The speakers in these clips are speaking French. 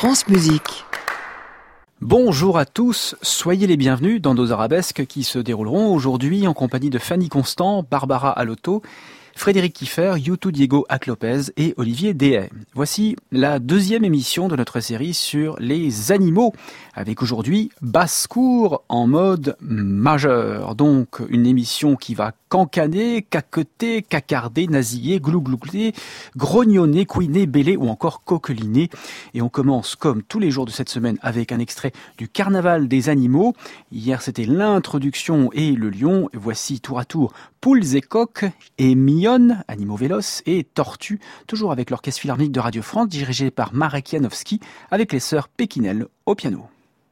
France Musique. Bonjour à tous, soyez les bienvenus dans nos arabesques qui se dérouleront aujourd'hui en compagnie de Fanny Constant, Barbara Alotto, Frédéric Kieffer, Youtou Diego Ac-Lopez et Olivier Dehaye. Voici la deuxième émission de notre série sur les animaux, avec aujourd'hui basse-cour en mode majeur. Donc une émission qui va cancaner, caqueter, cacarder, nasiller, glouglouter, grognonner, couiner, bêler ou encore coqueliner. Et on commence comme tous les jours de cette semaine avec un extrait du Carnaval des animaux. Hier c'était l'introduction et le lion. Voici tour à tour poules et coqs et mignonnes, animaux véloces et tortues, toujours avec l'Orchestre Philharmonique de Radio France dirigé par Marek Janowski avec les sœurs Pékinel au piano.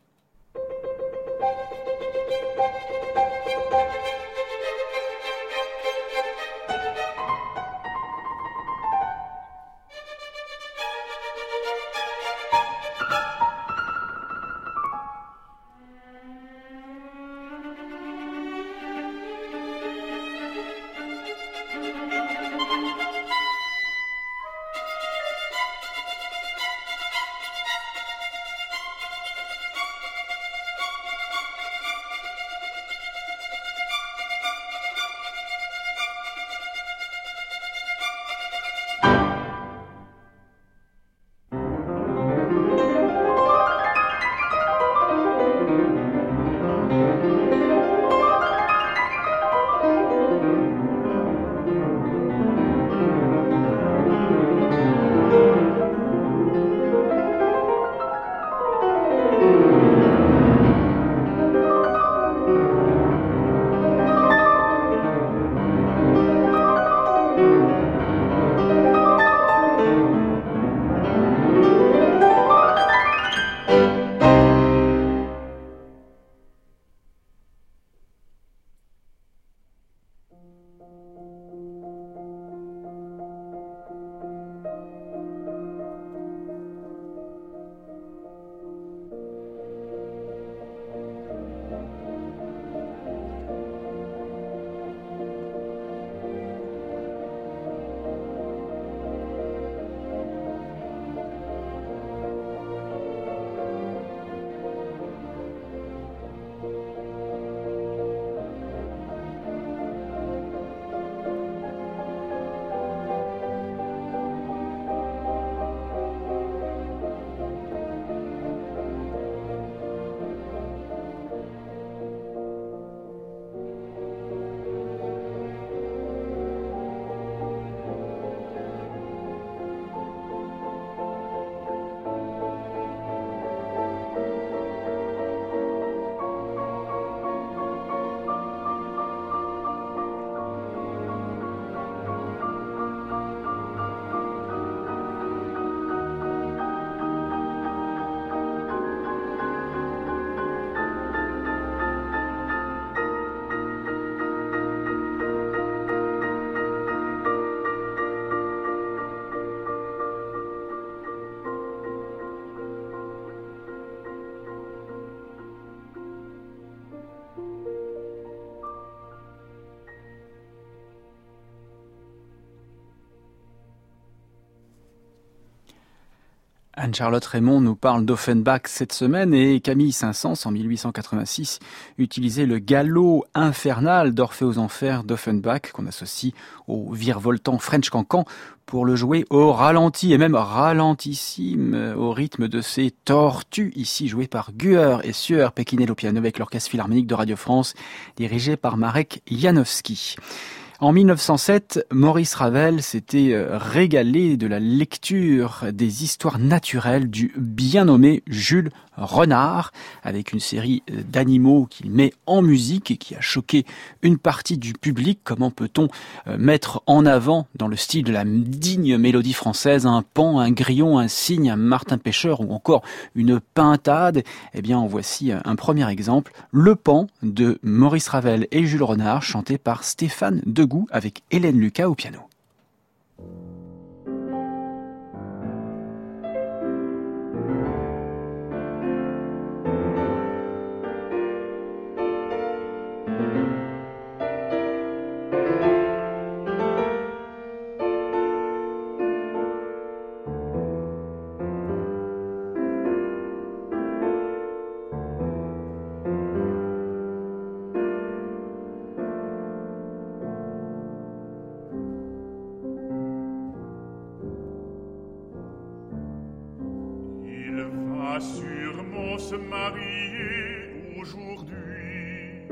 Anne-Charlotte Raymond nous parle d'Offenbach cette semaine et Camille Saint-Saëns, en 1886, utilisait le galop infernal d'Orphée aux Enfers d'Offenbach, qu'on associe au virevoltant French cancan, pour le jouer au ralenti et même ralentissime au rythme de ces tortues, ici jouées par Guer et Sueur Pékinel au piano avec l'Orchestre Philharmonique de Radio France, dirigé par Marek Janowski. En 1907, Maurice Ravel s'était régalé de la lecture des histoires naturelles du bien nommé Jules Renard, avec une série d'animaux qu'il met en musique et qui a choqué une partie du public. Comment peut-on mettre en avant, dans le style de la digne mélodie française, un paon, un grillon, un cygne, un martin pêcheur ou encore une pintade? Eh bien, en voici un premier exemple, Le Paon de Maurice Ravel et Jules Renard, chanté par Stéphane Degout avec Hélène Lucas au piano. va sûrement se marier aujourd'hui.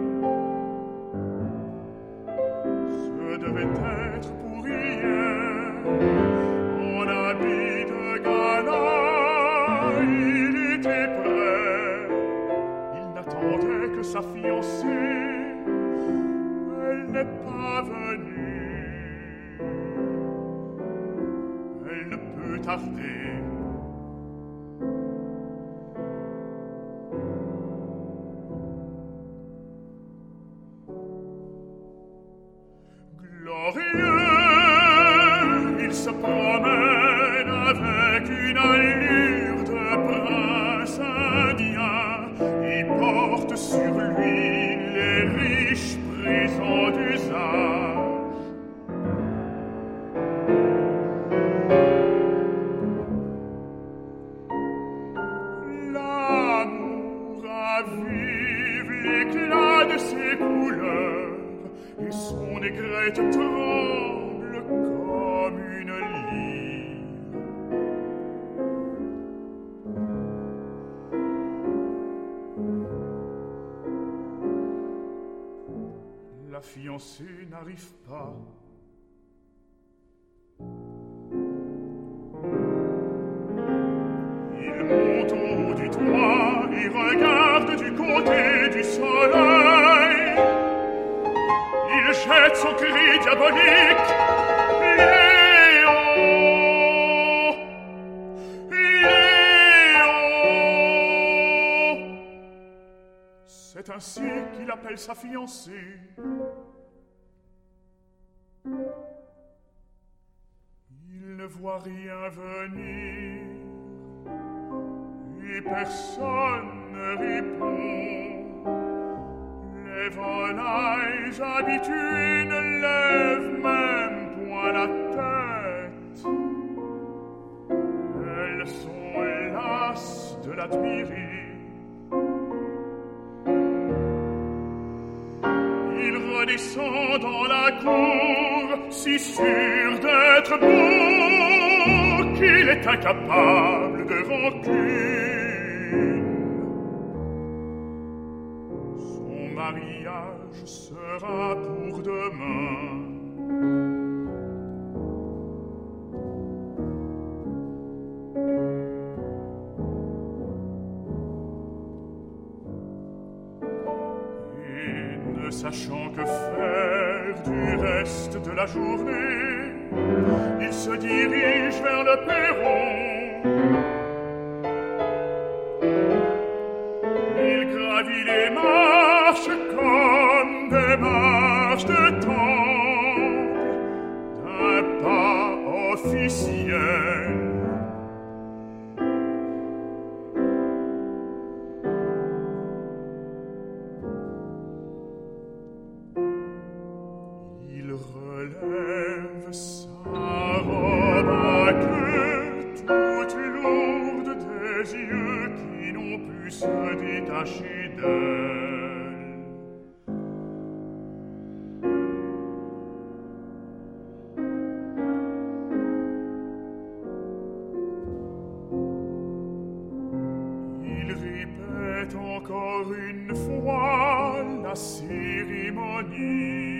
Ce devait être pour hier, en habit de gala, il était prêt. Il n'attendait que sa fiancée, elle n'est pas venue. Elle ne peut tarder. Glorieux, il se promène avec une allure de prince indien. Il porte sur lui les riches présents d'usage. L'amour ravive l'éclat de ses couleurs, et son aigrette tremble comme une lyre. La fiancée n'arrive pas. Il monte au haut du toit et regarde du côté du soleil. Il jette son cri diabolique. Léon! Léon! C'est ainsi qu'il appelle sa fiancée. Il ne voit rien venir et personne ne répond. Les volailles habituées ne lèvent même point la tête. Elles sont lasses de l'admirer. Il redescend dans la cour, si sûr d'être beau qu'il est incapable de rancune. Son mariage sera pour demain. Ne sachant que faire du reste de la journée, il se dirige vers le perron. Il gravit les marches comme des marches de temple, d'un pas officiel. Relève sa robe à queue toute lourde des yeux qui n'ont pu se détacher d'elle. Il répète encore une fois la cérémonie.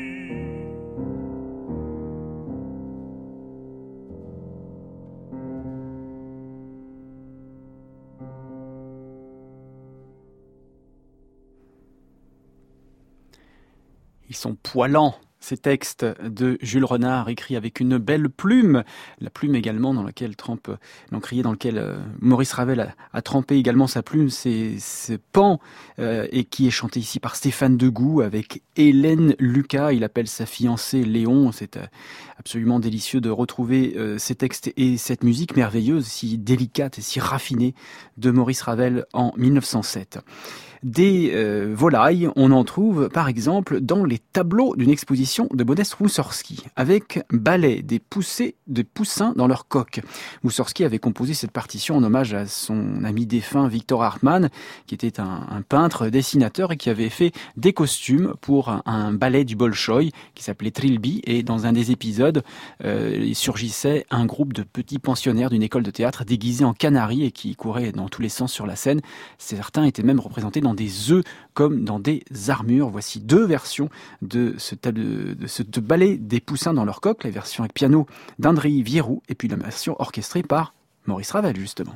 Ils sont poilants, ces textes de Jules Renard, écrits avec une belle plume. La plume également dans laquelle trempe l'encrier, dans lequel Maurice Ravel a trempé également sa plume, c'est Pan, et qui est chanté ici par Stéphane Degout avec Hélène Lucas. Il appelle sa fiancée Léon. C'est absolument délicieux de retrouver ces textes et cette musique merveilleuse, si délicate et si raffinée de Maurice Ravel en 1907. Des volailles, on en trouve par exemple dans les tableaux d'une exposition de Modeste Moussorgsky, avec balai des poussins dans leur coque. Moussorgsky avait composé cette partition en hommage à son ami défunt Victor Hartmann, qui était un peintre, dessinateur et qui avait fait des costumes pour un ballet du Bolchoï qui s'appelait Trilby, et dans un des épisodes, il surgissait un groupe de petits pensionnaires d'une école de théâtre déguisés en canaris et qui couraient dans tous les sens sur la scène. Certains étaient même représentés dans des œufs comme dans des armures. Voici deux versions de ce ballet des poussins dans leur coque, la version avec piano d'Andrei Vierou et puis la version orchestrée par Maurice Ravel justement.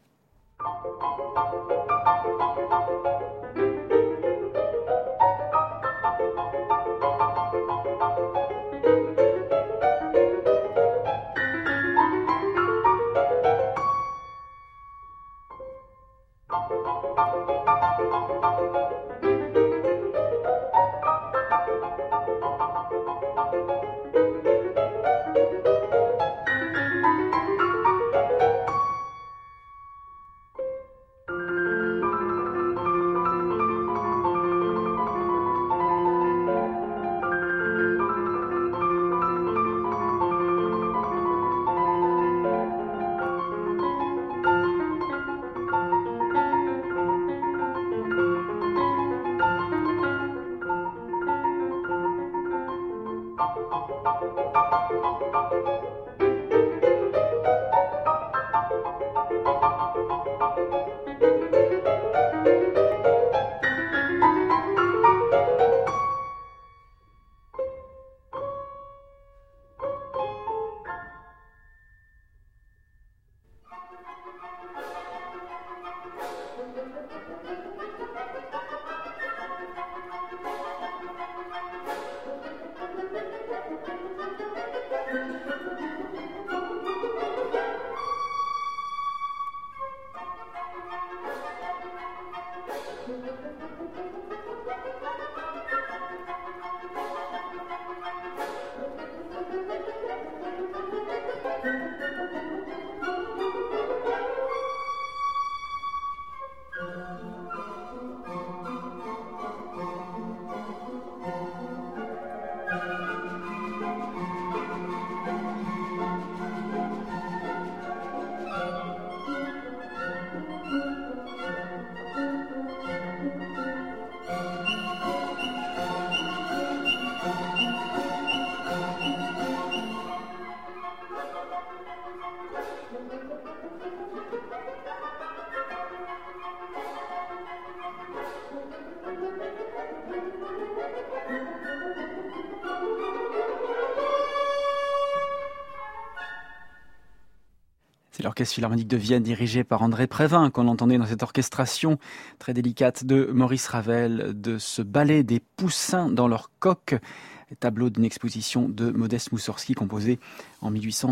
C'est l'Orchestre Philharmonique de Vienne dirigé par André Prévin qu'on entendait dans cette orchestration très délicate de Maurice Ravel, de ce ballet des poussins dans leur coque, tableau d'une exposition de Modeste Moussorgsky composé en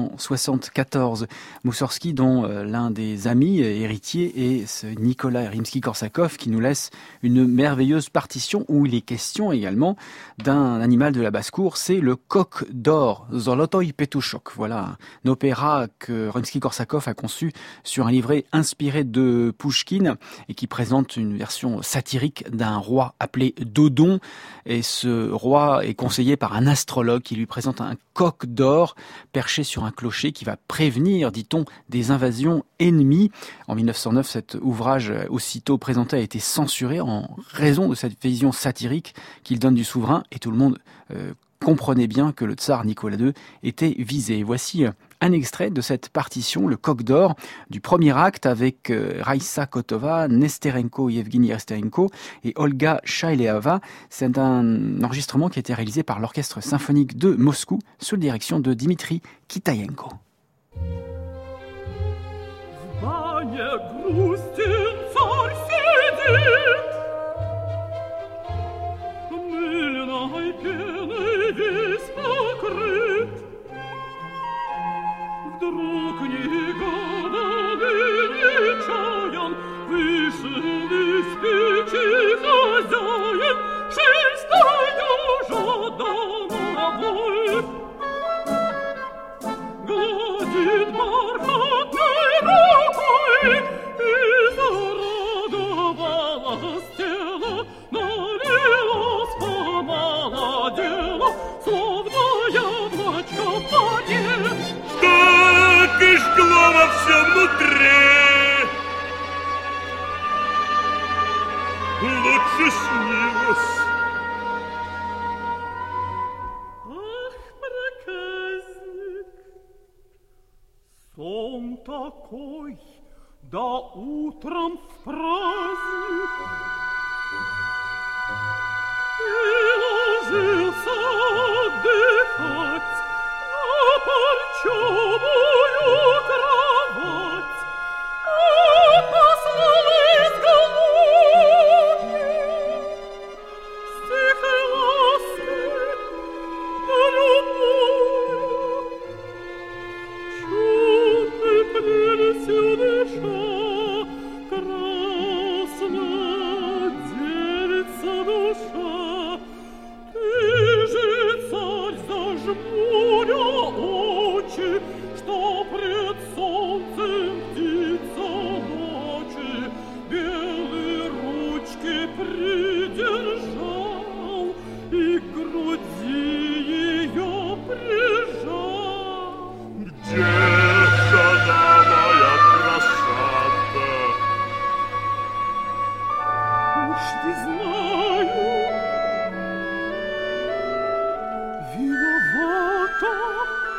1874. Moussorgsky dont l'un des amis héritiers est ce Nicolas Rimsky-Korsakov qui nous laisse une merveilleuse partition où il est question également d'un animal de la basse-cour, c'est le coq d'or, Zolotoy Petushok. Voilà un opéra que Rimsky-Korsakov a conçu sur un livret inspiré de Pouchkine et qui présente une version satirique d'un roi appelé Dodon, et ce roi est conseillé par un astrologue qui lui présente un coq d'or perché sur un clocher qui va prévenir, dit-on, des invasions ennemies. En 1909, cet ouvrage aussitôt présenté a été censuré en raison de cette vision satirique qu'il donne du souverain, et tout le monde comprenait bien que le tsar Nicolas II était visé. Voici un extrait de cette partition, le coq d'or, du premier acte avec Raïssa Kotova, Nesterenko, Yevgeny Nesterenko et Olga Shaileava. C'est un enregistrement qui a été réalisé par l'Orchestre symphonique de Moscou sous la direction de Dmitri Kitayenko. Вдруг негаданный нечаян вышел из печи хозяин, шестая жадановой. Гладит бархатной рукой и зарадовалась же снилось. Ах, проказник, сон такой, да утром в праздник. И ложился отдыхать на парчевую кровать, а послал из голуби стих и ласки на любую. Чудной прелестью дыша, красна девица душа, ты же, царь, зажмуря очи, что пред солнцем птица ночи белые ручки придержал и к груди ее прижал. Где жена моя красавка? Уж не знаю, виновата.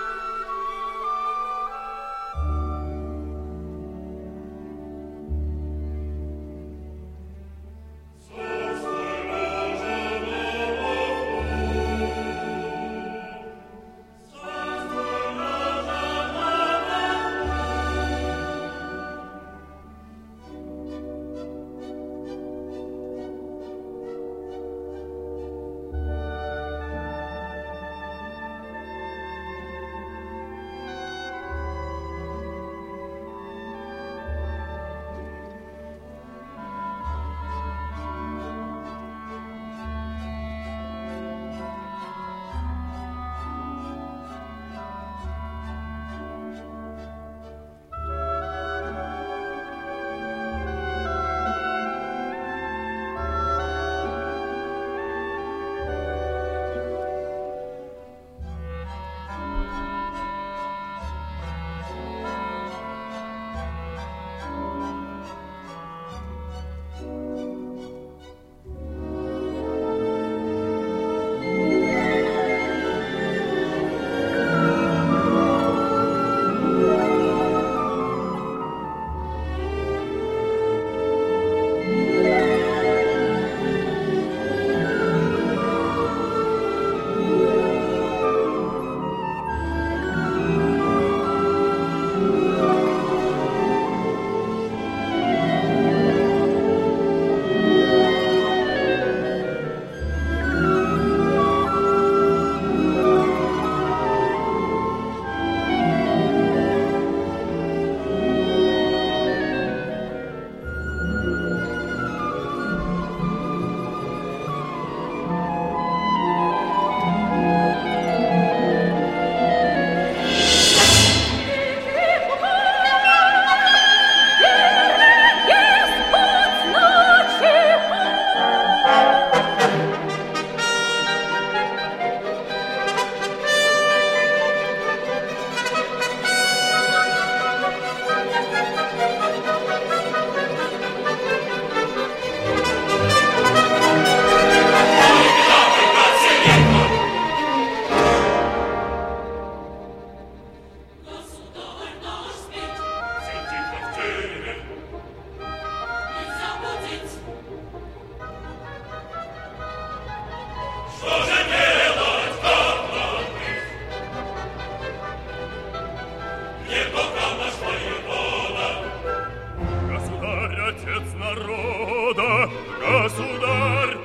Государь,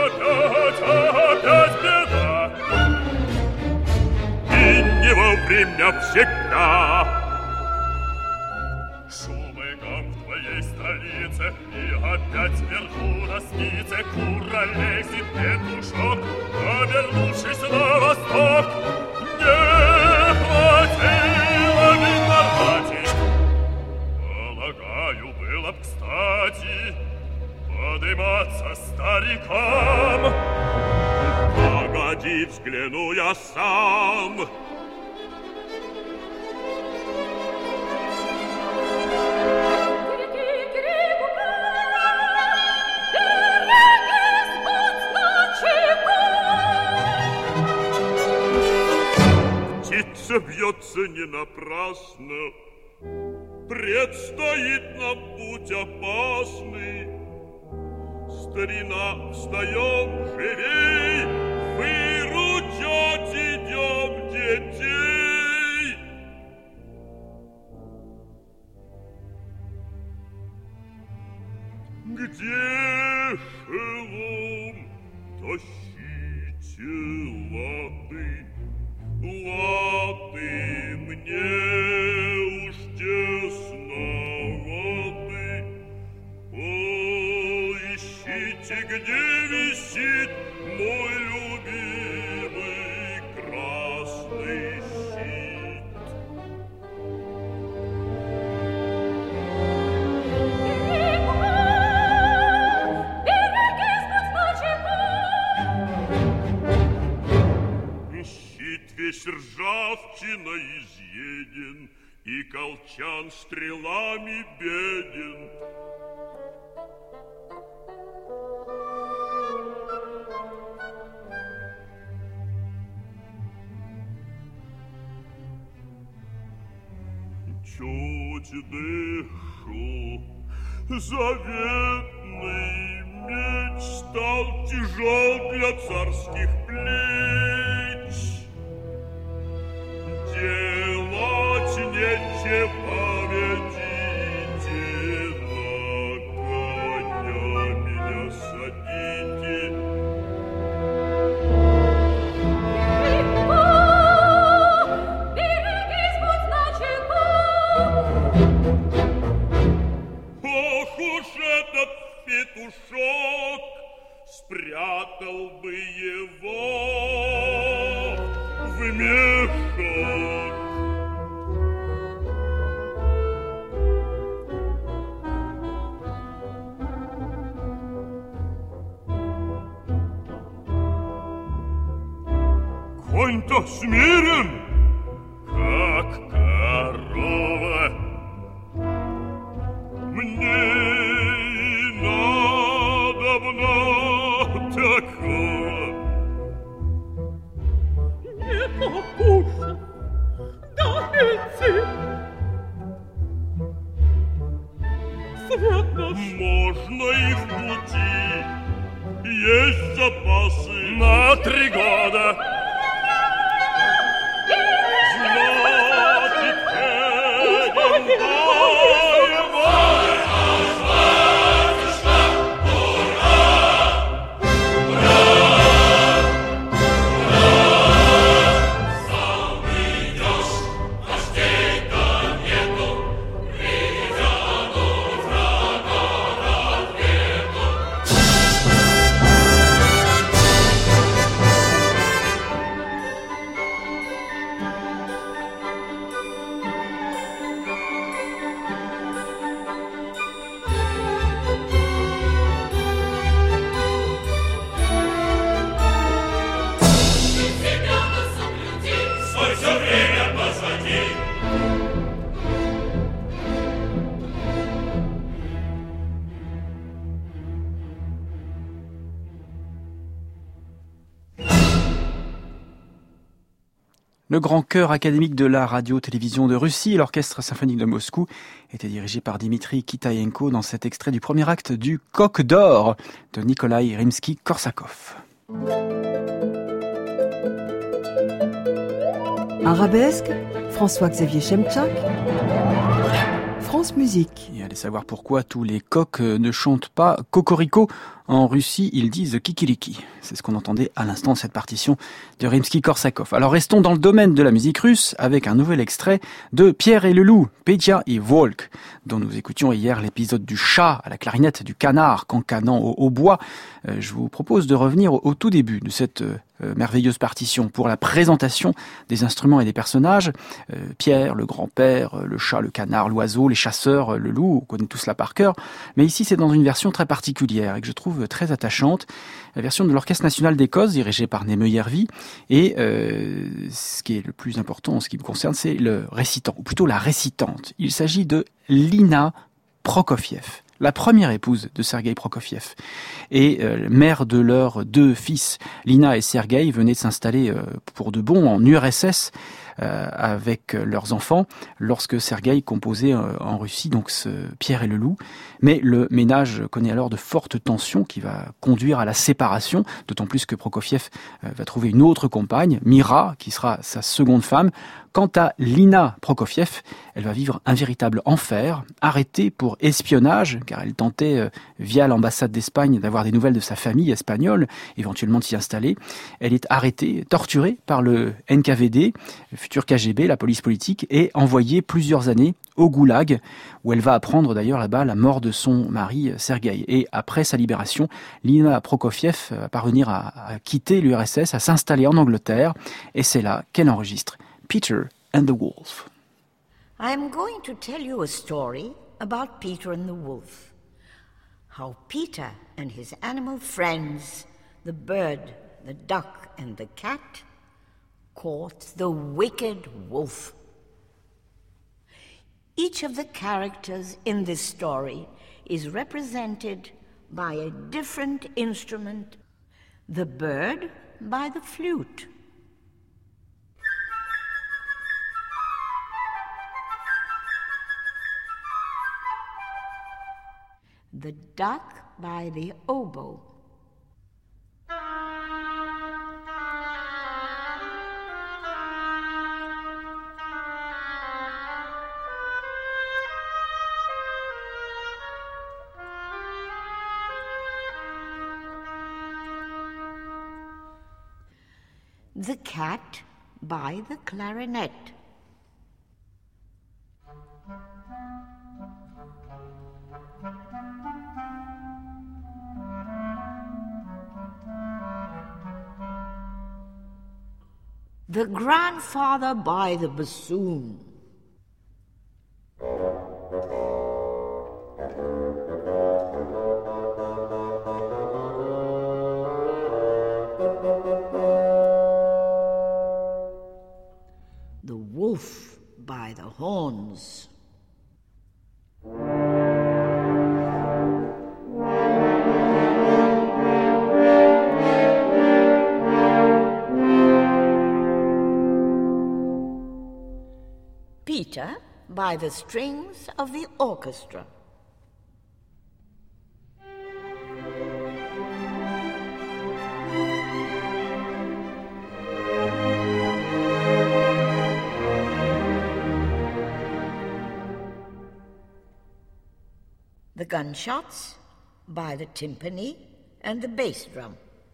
опять беда, и не вовремя всегда. Шум и гам в твоей столице, и опять вверху на спице куролесит петушок, обернувшись на восток. Не хватило виноватей, полагаю, было б кстати подыматься старикам. Погоди, взгляну я сам. Греки, не напрасно. Предстоит нам путь опасный. Старина, встаем живей, выручать идем детей. Где шелом? Тащите латы, латы, мне уж тесноваты. Поищите, где висит мой любимый красный щит. Щит весь ржавчиной изъеден, и колчан стрелами беден. Чуть дышу, заветный меч стал тяжел для царских плеч. Делать нечего, ведите на коня меня садите. Ох уж этот петушок, спрятал бы его в мешок. Конь-то смирен, как корова. Мне и надобно такого. Не покушав, да идти. Свет наш. Можно и в пути. Есть запасы на 3 года. Значит, едем воевать. Le grand chœur académique de la radio-télévision de Russie et l'orchestre symphonique de Moscou était dirigé par Dimitri Kitaïenko dans cet extrait du premier acte du Coq d'or de Nikolai Rimsky-Korsakov. Arabesque, François-Xavier Chemchak, France Musique. Et allez savoir pourquoi tous les coqs ne chantent pas Cocorico. En Russie, ils disent Kikiriki. C'est ce qu'on entendait à l'instant de cette partition de Rimsky-Korsakov. Alors restons dans le domaine de la musique russe avec un nouvel extrait de Pierre et le loup, Petya et Volk, dont nous écoutions hier l'épisode du chat à la clarinette, du canard cancanant au hautbois. Je vous propose de revenir au tout début de cette merveilleuse partition pour la présentation des instruments et des personnages. Pierre, le grand-père, le chat, le canard, l'oiseau, les chasseurs, le loup, on connaît tous cela par cœur. Mais ici, c'est dans une version très particulière et que je trouve très attachante, la version de l'Orchestre national d'Écosse, dirigé par Neme Järvi. Et ce qui est le plus important en ce qui me concerne, c'est le récitant, ou plutôt la récitante. Il s'agit de Lina Prokofiev, la première épouse de Sergueï Prokofiev et mère de leurs 2 fils. Lina et Sergueï venaient de s'installer pour de bon en URSS avec leurs enfants lorsque Sergueï composait en Russie donc ce Pierre et le loup. Mais le ménage connaît alors de fortes tensions qui va conduire à la séparation, d'autant plus que Prokofiev va trouver une autre compagne, Mira, qui sera sa seconde femme. Quant à Lina Prokofiev, elle va vivre un véritable enfer, arrêtée pour espionnage, car elle tentait, via l'ambassade d'Espagne, d'avoir des nouvelles de sa famille espagnole, éventuellement de s'y installer. Elle est arrêtée, torturée par le NKVD, le futur KGB, la police politique, et envoyée plusieurs années au Goulag, où elle va apprendre d'ailleurs là-bas la mort de son mari Sergueï. Et après sa libération, Lina Prokofiev va parvenir à quitter l'URSS, à s'installer en Angleterre, et c'est là qu'elle enregistre Peter and the Wolf. I'm going to tell you a story about Peter and the Wolf. How Peter and his animal friends, the bird, the duck and the cat, caught the wicked wolf. Each of the characters in this story is represented by a different instrument. The bird by the flute. The duck by the oboe. The cat by the clarinet. The grandfather by the bassoon. The wolf by the horns. Peter by the strings of the orchestra. The gunshots by the timpani and the bass drum.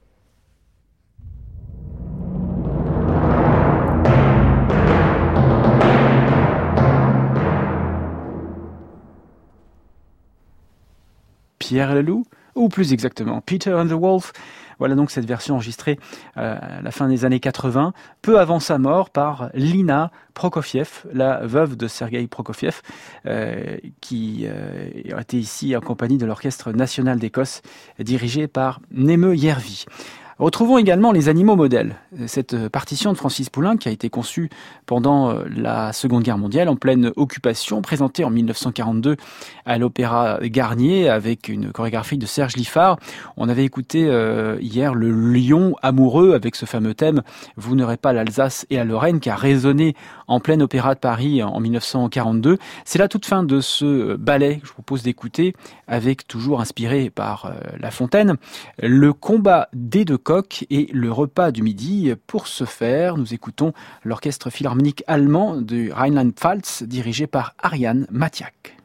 Pierre et le loup, ou plus exactement Peter and the Wolf. Voilà donc cette version enregistrée à la fin des années 80, peu avant sa mort, par Lina Prokofiev, la veuve de Sergueï Prokofiev, qui était ici en compagnie de l'Orchestre national d'Écosse, dirigé par Neeme Järvi. Retrouvons également les animaux modèles. Cette partition de Francis Poulenc, qui a été conçue pendant la Seconde Guerre mondiale, en pleine occupation, présentée en 1942 à l'Opéra Garnier avec une chorégraphie de Serge Liffard. On avait écouté hier le lion amoureux avec ce fameux thème « Vous n'aurez pas l'Alsace et la Lorraine » qui a résonné en plein Opéra de Paris en 1942. C'est la toute fin de ce ballet que je propose d'écouter, avec toujours inspiré par La Fontaine, le combat des deux coqs et le repas du midi. Pour ce faire, nous écoutons l'orchestre philharmonique allemand du Rheinland-Pfalz, dirigé par Ariane Matiak.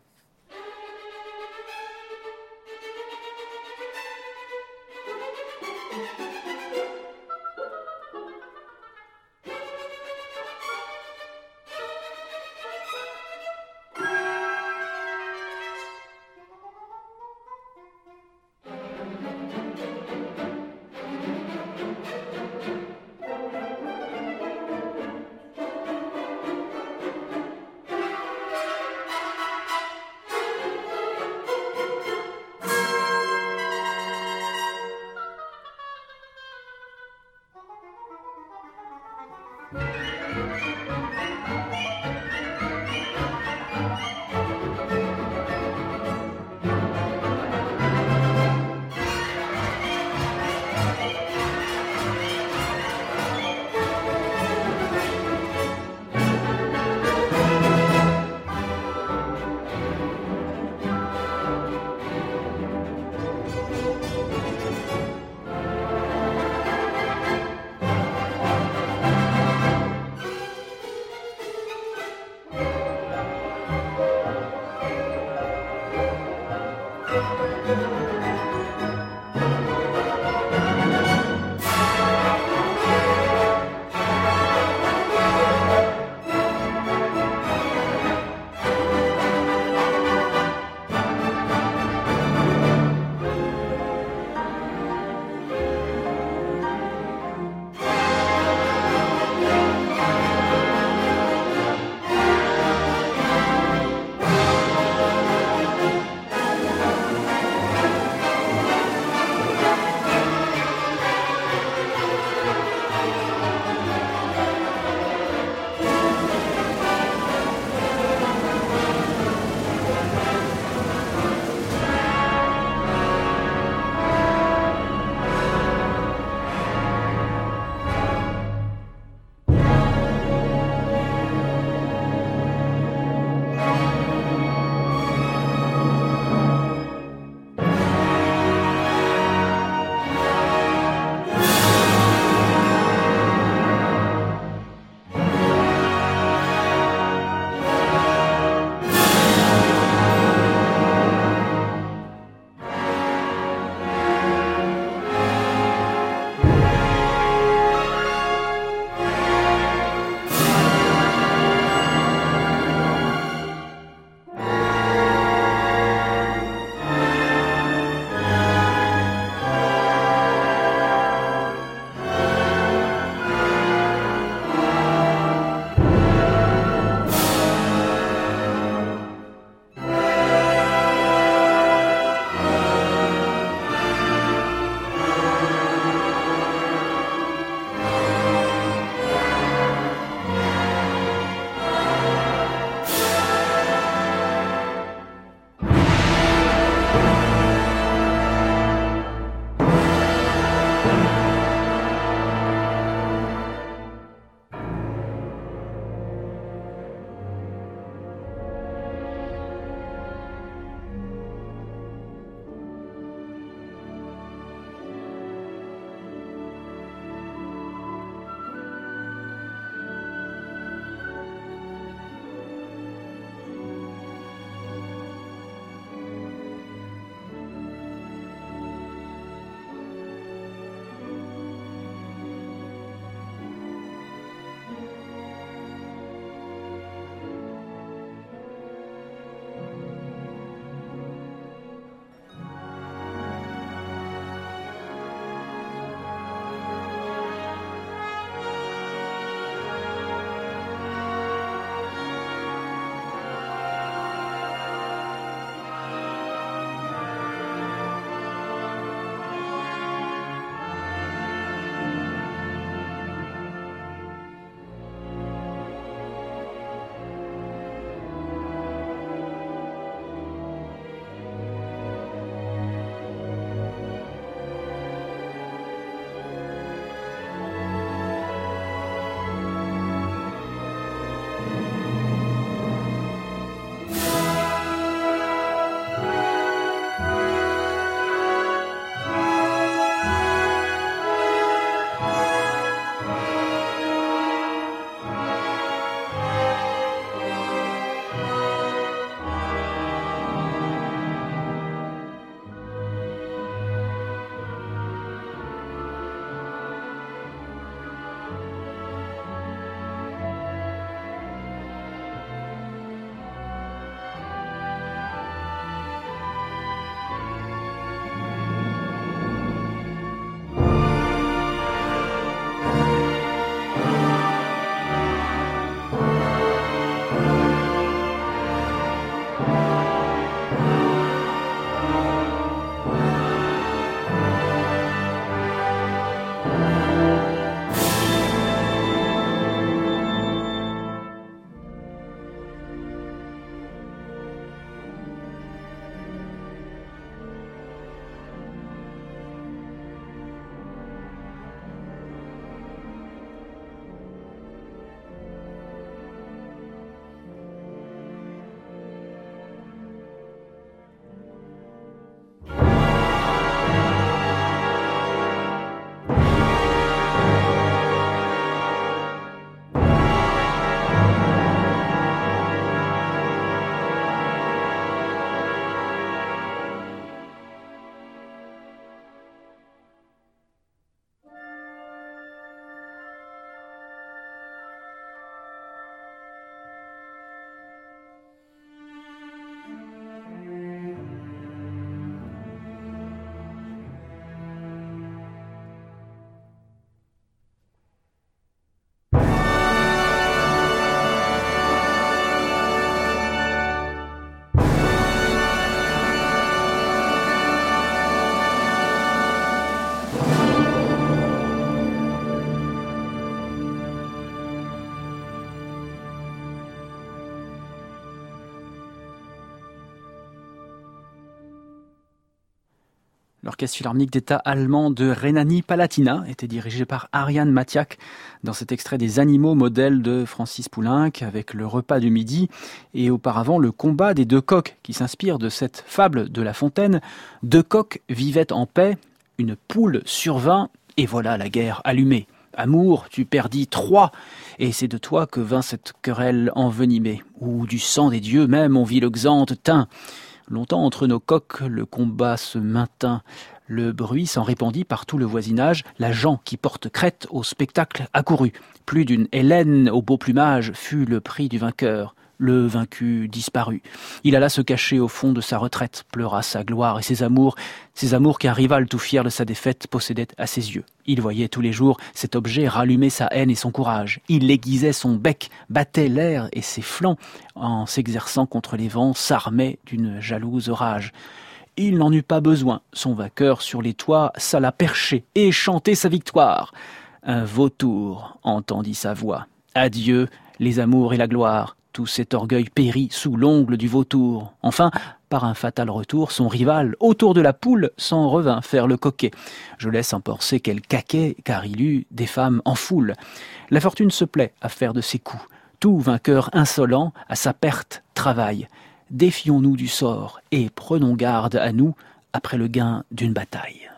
L'orchestre philharmonique d'État allemand de Rhénanie-Palatinat était dirigé par Ariane Matiak dans cet extrait des Animaux, modèle de Francis Poulenc avec le repas du midi et auparavant le combat des deux coqs qui s'inspire de cette fable de La Fontaine. Deux coqs vivaient en paix, une poule survint et voilà la guerre allumée. Amour, tu perdis 3, et c'est de toi que vint cette querelle envenimée, où du sang des dieux même on vit le xanthe teint. Longtemps entre nos coqs, le combat se maintint. Le bruit s'en répandit par tout le voisinage. La gent qui porte crête au spectacle accourut. Plus d'une Hélène au beau plumage fut le prix du vainqueur. Le vaincu disparut. Il alla se cacher au fond de sa retraite, pleura sa gloire et ses amours qu'un rival tout fier de sa défaite possédait à ses yeux. Il voyait tous les jours cet objet rallumer sa haine et son courage. Il aiguisait son bec, battait l'air et ses flancs, en s'exerçant contre les vents, s'armait d'une jalouse rage. Il n'en eut pas besoin, son vainqueur sur les toits s'alla percher et chanter sa victoire. Un vautour entendit sa voix. Adieu, les amours et la gloire. Tout cet orgueil périt sous l'ongle du vautour. Enfin, par un fatal retour, son rival, autour de la poule, s'en revint faire le coquet. Je laisse en penser qu'elle caquait, car il eut des femmes en foule. La fortune se plaît à faire de ses coups. Tout vainqueur insolent, à sa perte, travaille. Défions-nous du sort et prenons garde à nous après le gain d'une bataille.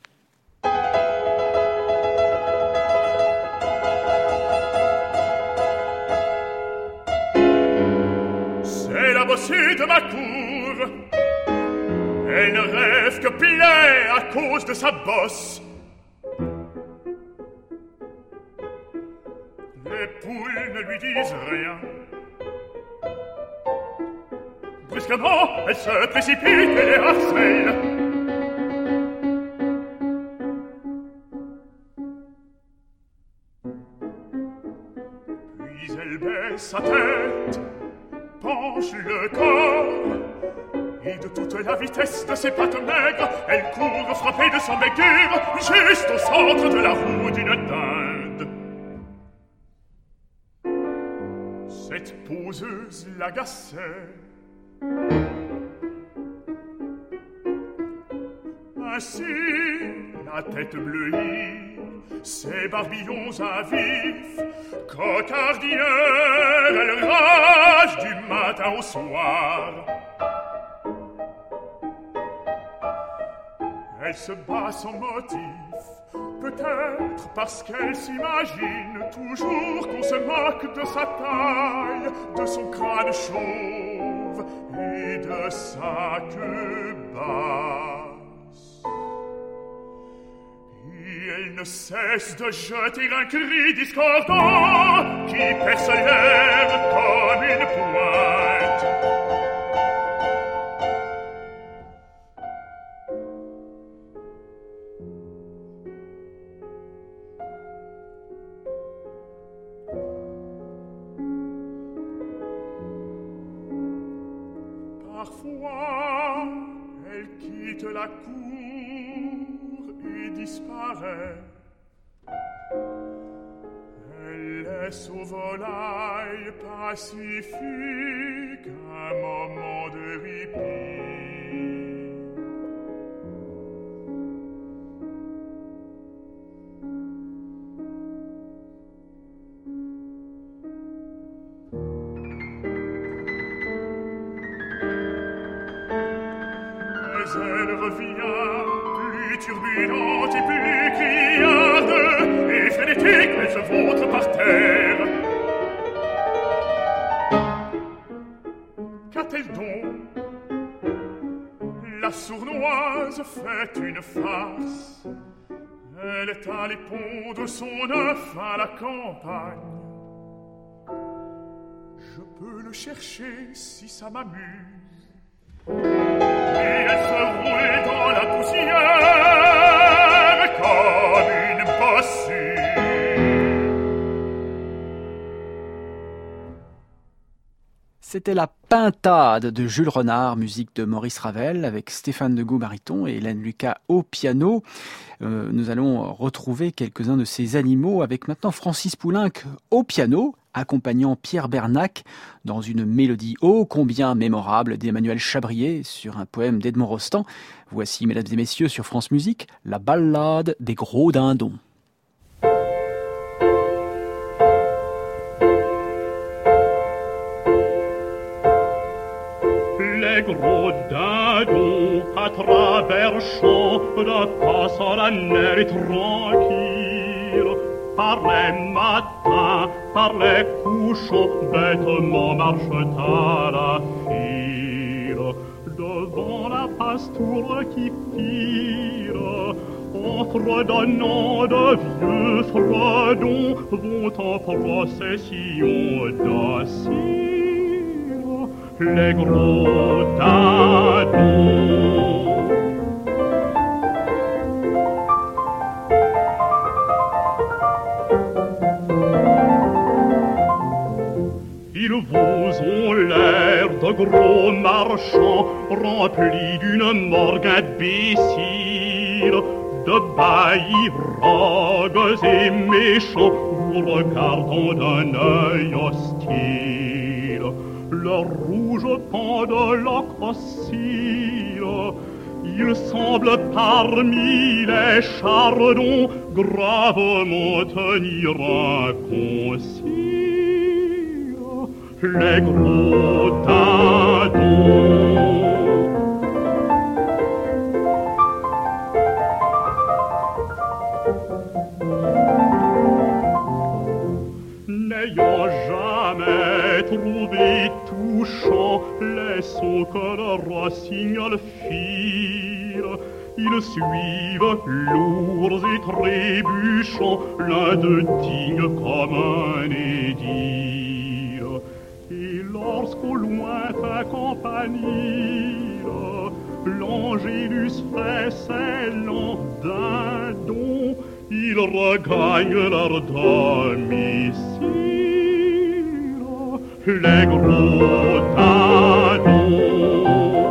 La bossée de ma cour, elle ne rêve que plaie à cause de sa bosse. Les poules ne lui disent rien. Brusquement, elle se précipite et les harcèle. Puis elle baisse sa tête, penche le corps, et de toute la vitesse de ses pattes maigres, elle court frapper de son bec dur, juste au centre de la roue d'une dinde. Cette poseuse l'agaçait. Ainsi, la tête bleuie, ses barbillons à vif, cocardière, elle rage du matin au soir. Elle se bat sans motif, peut-être parce qu'elle s'imagine toujours qu'on se moque de sa taille, de son crâne chauve et de sa queue basse. Et elle ne cesse de jeter un cri discordant qui perce l'air comme une pointe. Parfois, elle quitte la cour et disparaît. Elle laisse aux volailles pacifiques un moment de répit. Elle revient, plus turbulente et plus criarde, et frénétique, elle se vautre par terre. Qu'a-t-elle donc? La sournoise fait une farce. Elle est allée pondre son œuf à la campagne. Je peux le chercher si ça m'amuse. Et elle se roule dans la poussière comme une bossue. C'était la Pintade de Jules Renard, musique de Maurice Ravel, avec Stéphane Degout baryton et Hélène Lucas au piano. Nous allons retrouver quelques-uns de ces animaux avec maintenant Francis Poulenc au piano, accompagnant Pierre Bernac dans une mélodie ô combien mémorable d'Emmanuel Chabrier sur un poème d'Edmond Rostand. Voici, mesdames et messieurs, sur France Musique, la ballade des gros dindons. Les gros dindons à travers champs ne passant la neige tranquille. Par les matins, par les couchants, bêtement marchent à la file. Devant la pastoure qui file, en fredonnant de vieux fredons, vont en procession docile les gros dindons. Ils vous ont l'air de gros marchands remplis d'une morgue imbécile, de baillis rogues et méchants vous regardant d'un œil hostile. Leur rouge pendeloque oscille, il semble parmi les chardons gravement tenir un concile. Les gros dindons. N'ayant jamais trouvé touchant les sons que le rossignol file, ils suivent lourds et trébuchants l'un d'eux digne comme un édile. Et lorsqu'au lointain campanile l'Angélus fait ses lents dindons, ils regagnent leur domicile. Les gros dindons.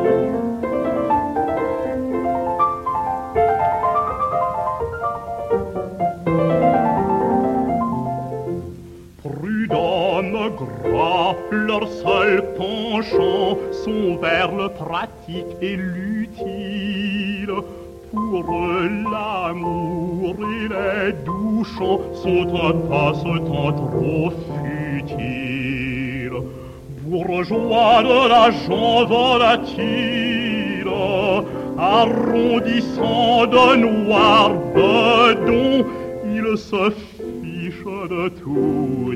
Prud'hommes gras, leur seul penchant sont vers le pratique et l'utile. Pour eux, l'amour et les doux chants sont un passe-temps trop futile. Bourgeois de la gent volatile, arrondissant de noirs bedons, ils se fichent de tout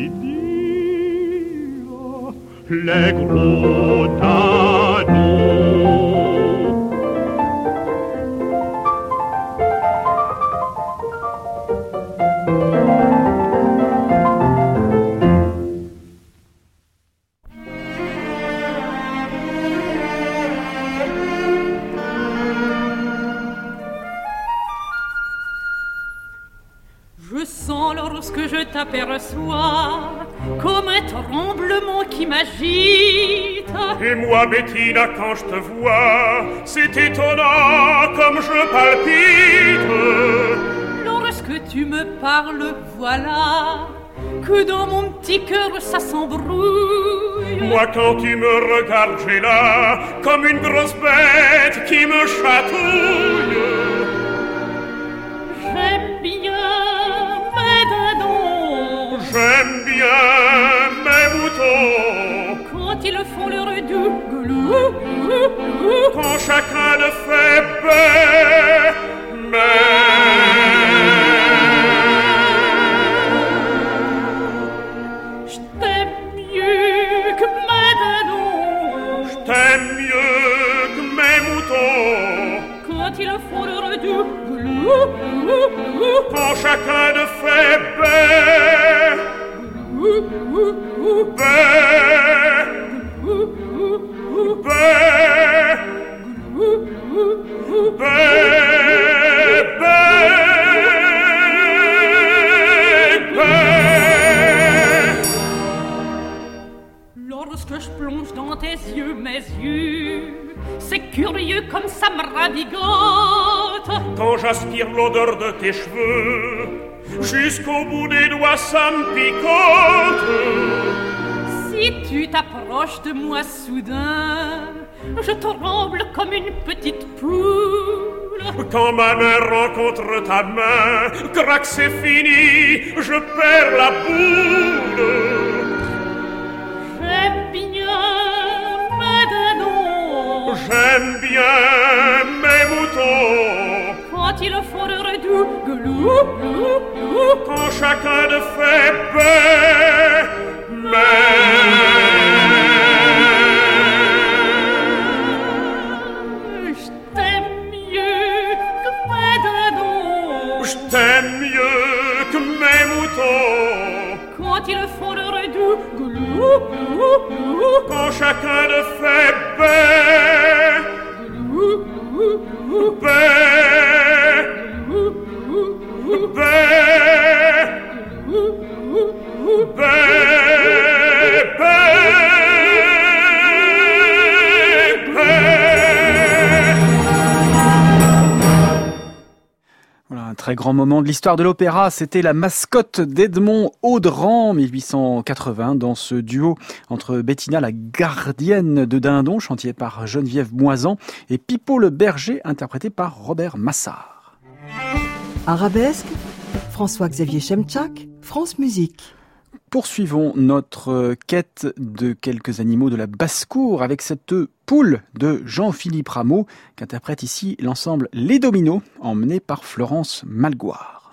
idylle. Les gros dindons. Lorsque je t'aperçois comme un tremblement qui m'agite. Et moi, Bettina, quand je te vois, c'est étonnant comme je palpite. Lorsque tu me parles, voilà que dans mon petit cœur ça s'embrouille. Moi, quand tu me regardes, j'ai là comme une grosse bête qui me chatouille. J'aime bien mes dindons, j'aime bien mes moutons, quand ils font leur douglou, quand chacun le fait bé, je t'aime mieux que mes dindons, je t'aime mieux que mes moutons, quand ils font leur douglou, quand chacun le fait bé, bé, bé, bé, lorsque je ravigante. Quand j'aspire l'odeur de tes cheveux, jusqu'au bout des doigts ça me picote. Si tu t'approches de moi soudain, je tremble comme une petite poule. Quand ma main rencontre ta main, crac, c'est fini, je perds la boule. J'aime bien mes dindons, j'aime bien mes moutons, quand ils font leur doux glou, glou, glou. Quand chacun de fait paix, Je t'aime mieux que mes dindons, je t'aime mieux que mes moutons, quand ils font leur doux glou, glou, glou. Quand chacun de fait paix, Glou, glou, glou. paix, Glou, glou, glou. paix, Glou, glou, glou. paix, paix, paix. Voilà, un très grand moment de l'histoire de l'opéra, c'était la mascotte d'Edmond Audran, 1880, dans ce duo entre Bettina la gardienne de Dindon, chantée par Geneviève Moisan, et Pipo le berger, interprété par Robert Massard. Arabesque, François-Xavier Chemchak, France Musique. Poursuivons notre quête de quelques animaux de la basse-cour avec cette poule de Jean-Philippe Rameau qu'interprète ici l'ensemble Les Dominos, emmené par Florence Malgoire.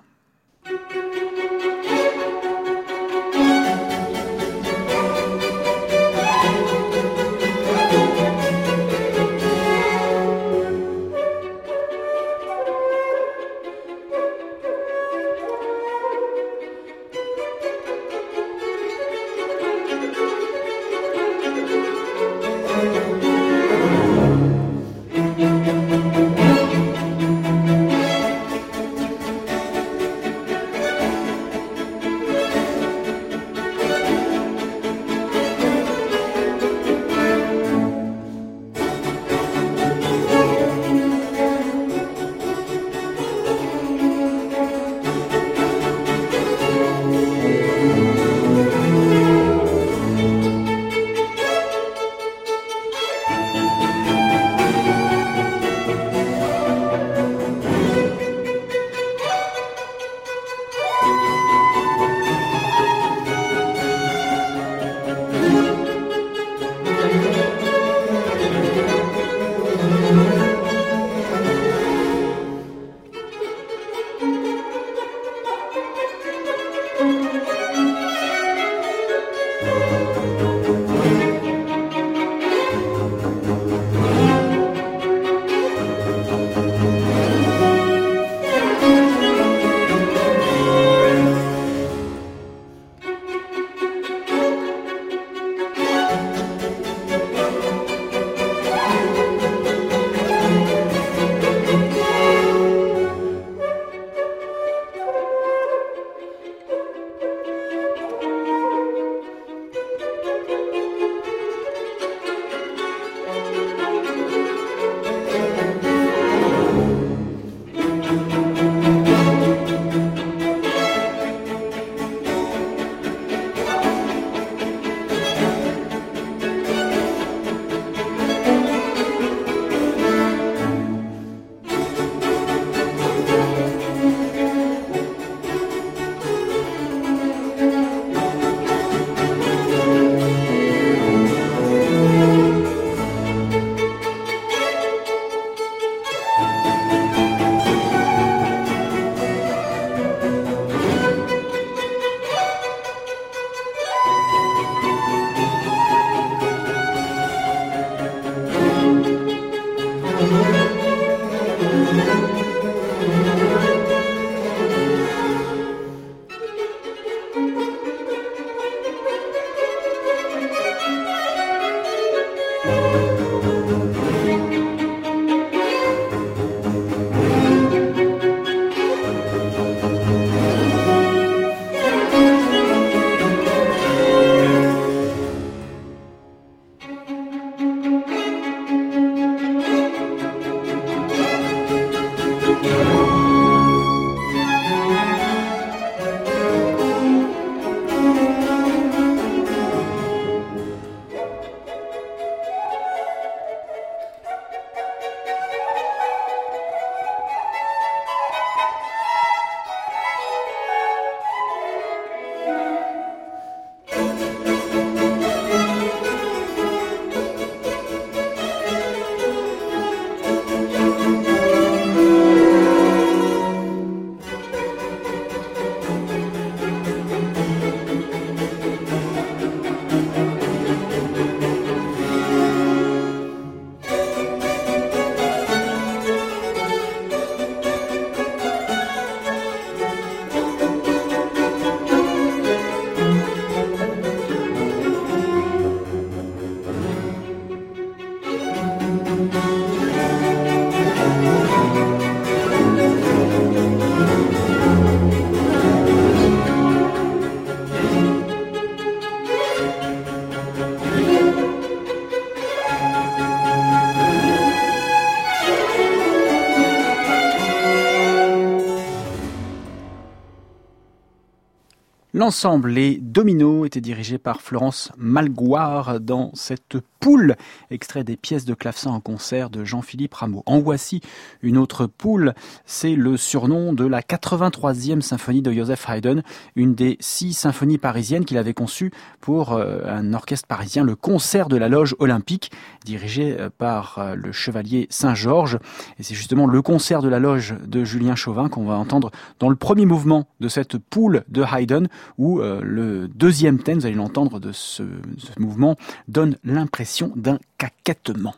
L'ensemble Les Dominos était dirigé par Florence Malgoire dans cette poule, extrait des pièces de clavecin en concert de Jean-Philippe Rameau. En voici une autre poule, c'est le surnom de la 83e symphonie de Joseph Haydn, une des 6 symphonies parisiennes qu'il avait conçues pour un orchestre parisien, le Concert de la Loge Olympique, dirigé par le chevalier Saint-Georges. Et c'est justement le Concert de la Loge de Julien Chauvin qu'on va entendre dans le premier mouvement de cette poule de Haydn, où le deuxième thème, vous allez l'entendre, de ce mouvement, donne l'impression d'un caquettement.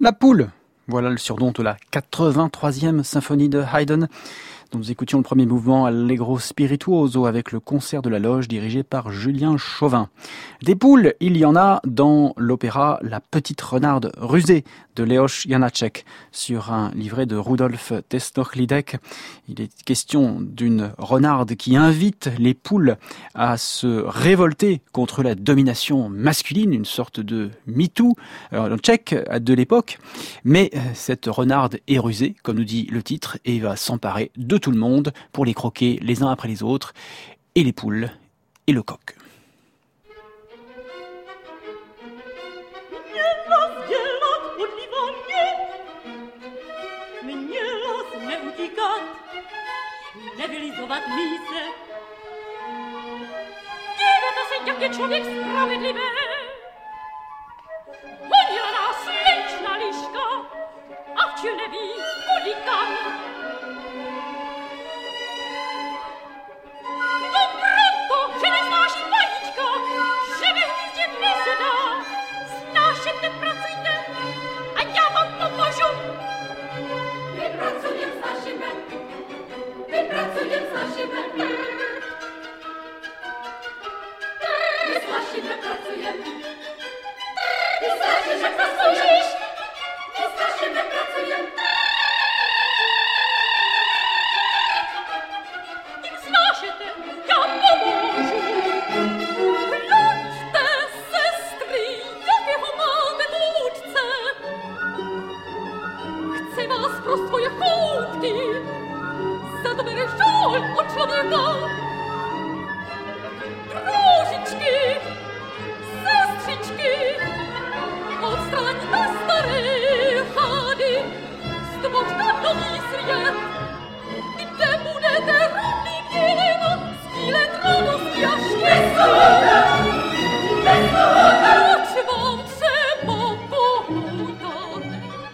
La poule, voilà le surnom de la 83e symphonie de Haydn, dont nous écoutions le premier mouvement Allegro Spirituoso avec le concert de la loge dirigé par Julien Chauvin. Des poules, il y en a dans l'opéra La Petite Renarde rusée de Leoš Janáček sur un livret de Rudolf Tesnochlidek. Il est question d'une renarde qui invite les poules à se révolter contre la domination masculine, une sorte de MeToo tchèque de l'époque. Mais cette renarde est rusée, comme nous dit le titre, et va s'emparer de tout le monde pour les croquer les uns après les autres, et les poules et le coq. Nevylizovat míse. Dívejte se, jak je člověk spravedlivý. Honila nás slečna liška, a včil neví, kudy kam. To proto, že neznáší paníčka, že ve hnízdě nesedá. Snášet nepracujte, a já vám pomůžu. Vypracujem s našimi. Vypracujem s našimi. My s našimi pracujem. Ty s našimi zasloužíš. My s našimi pracujem. Tím snášete, já pomůžu. Hleďte, sestry, jakého máte vůdce. Chce vás pro svoje choutky. Za to bere žál od člověka. Družičky, sestřičky, odstraňte staré chády, stvořte nový svět, kde budete rovný mělem, sdílet radosti a štěstí. Proč vám třeba pohoutat?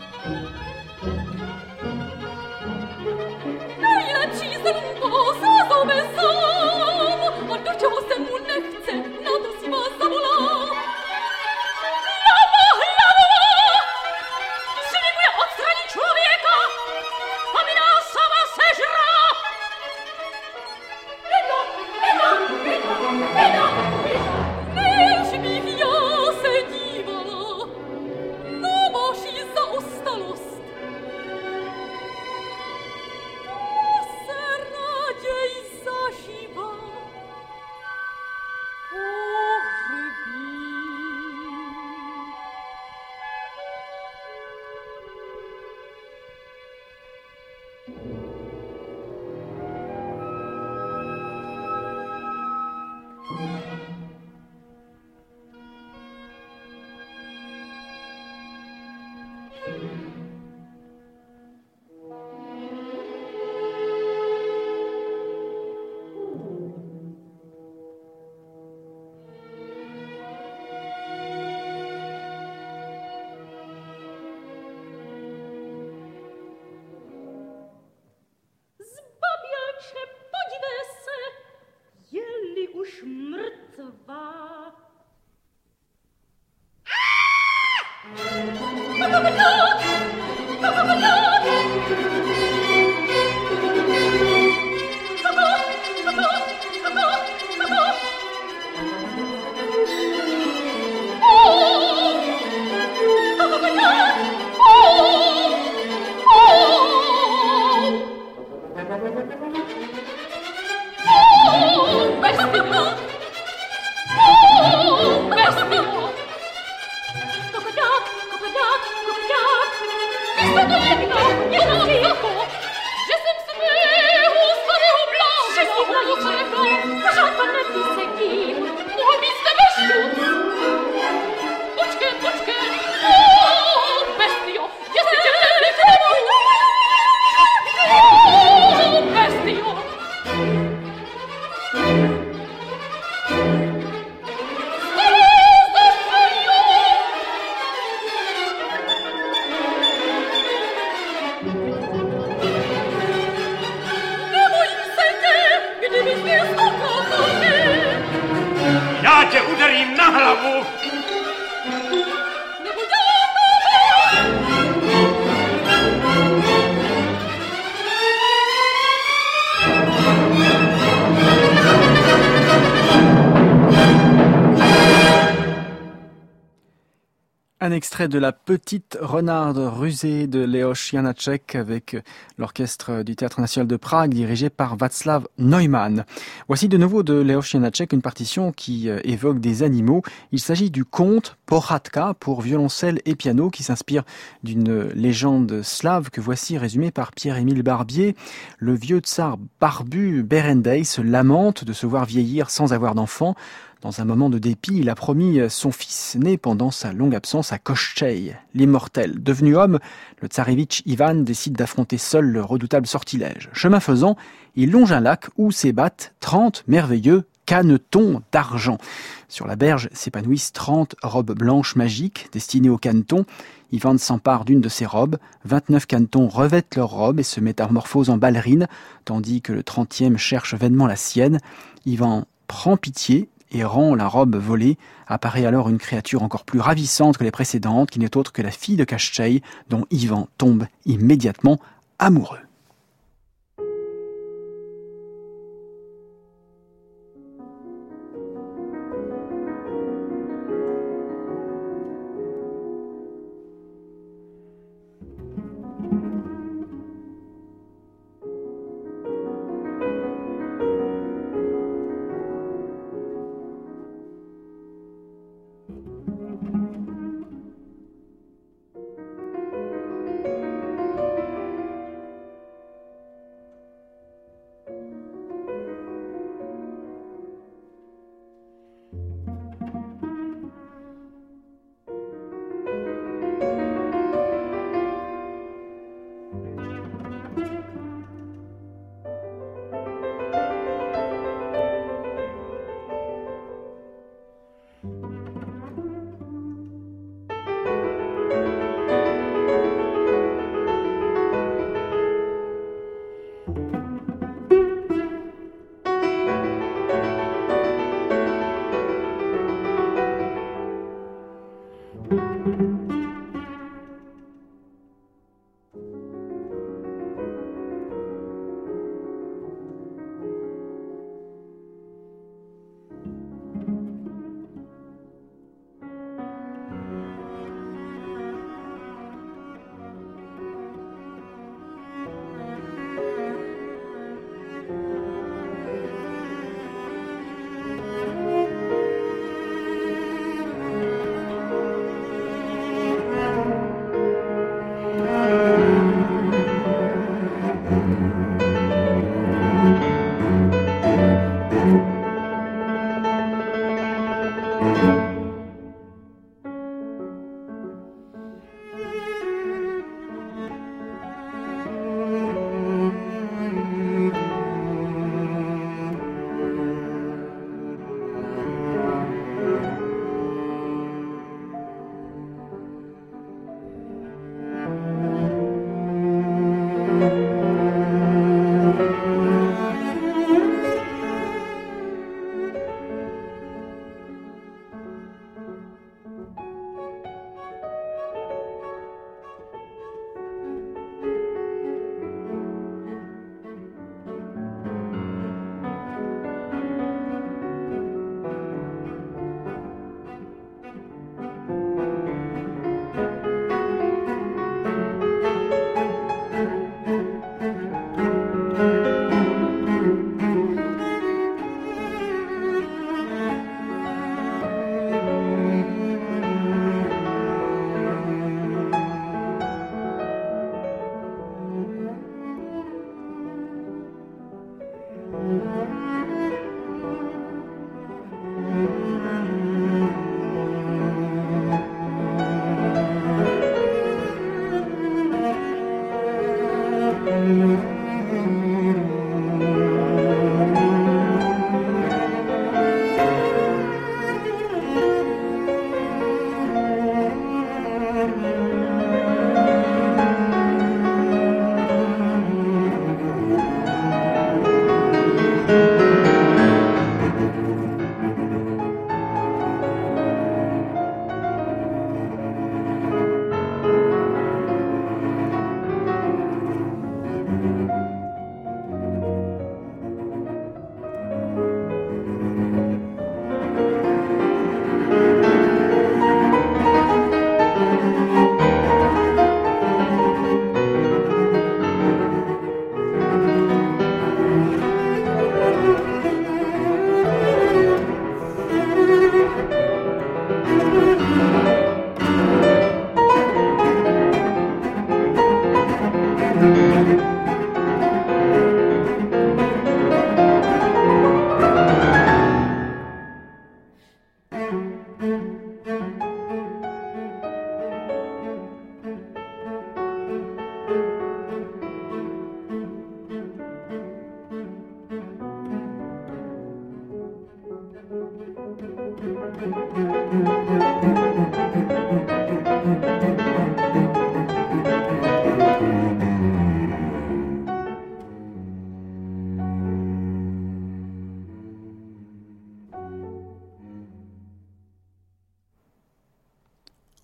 Nejlepší zrnko sázome sám, a do čeho se mu nechce, na to si vás zavolám. Hlava, slibuje odstranit člověka, aby nás sama sežrá. Než bych já se dívala na vaši zaostalost, se raději zažívá pohřbí. Zbabělče, podívej se, je-li už mrtvá. Já tě uderím na hlavu! Nebo já Un extrait de La Petite Renarde rusée de Leos Janáček avec l'orchestre du Théâtre National de Prague dirigé par Václav Neumann. Voici de nouveau de Leos Janáček une partition qui évoque des animaux. Il s'agit du conte Pohádka pour violoncelle et piano qui s'inspire d'une légende slave que voici résumée par Pierre-Émile Barbier. Le vieux tsar barbu Berendei se lamente de se voir vieillir sans avoir d'enfant. Dans un moment de dépit, il a promis son fils né pendant sa longue absence à Koschei, l'immortel. Devenu homme, le tsarévitch Ivan décide d'affronter seul le redoutable sortilège. Chemin faisant, il longe un lac où s'ébattent 30 merveilleux canetons d'argent. Sur la berge s'épanouissent 30 robes blanches magiques destinées aux canetons. Ivan s'empare d'une de ces robes. 29 canetons revêtent leurs robes et se métamorphosent en ballerines, tandis que le 30e cherche vainement la sienne. Ivan prend pitié et rend la robe volée. Apparaît alors une créature encore plus ravissante que les précédentes, qui n'est autre que la fille de Koschei, dont Ivan tombe immédiatement amoureux.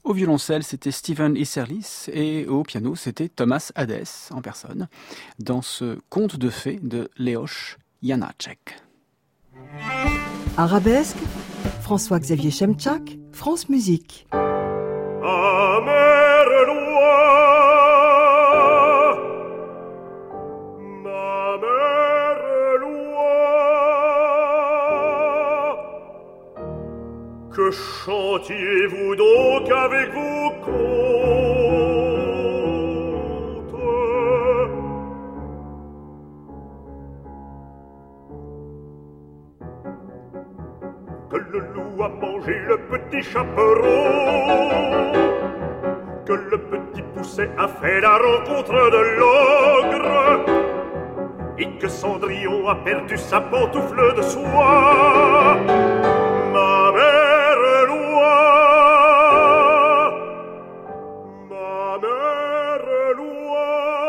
Au violoncelle, c'était Stephen Isserlis et au piano, c'était Thomas Hadès en personne, dans ce conte de fées de Leoš Janáček. Arabesque, François-Xavier Chemczak, France Musique. Amère loi, ma mère loi, que chantiez-vous donc avec vos contes? Que le loup a mangé le petit chaperon, que le petit pousset a fait la rencontre de l'ogre, et que Cendrillon a perdu sa pantoufle de soie. Ma mère loi, ma mère loi,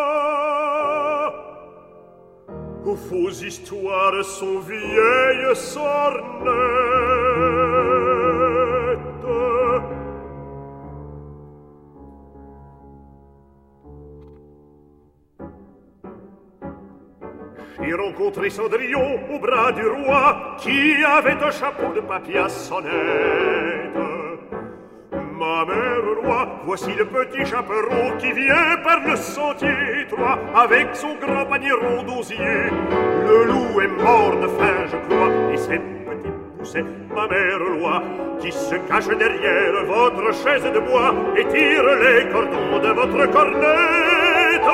vos histoires sont vieilles sornettes. J'ai rencontré Cendrillon au bras du roi, qui avait un chapeau de papier à sonnette. Ma mère loi, voici le petit chaperon qui vient par le sentier étroit, avec son grand panier rond d'osier. Le loup est mort de faim, je crois, et ses petits poussets, ma mère loi, qui se cache derrière votre chaise de bois et tire les cordons de votre cornette.